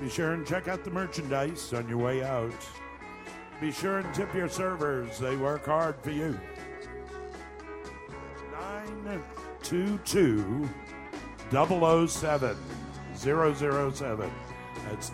Be sure and check out the merchandise on your way out. Be sure and tip your servers. They work hard for you. 922-007. 007. That's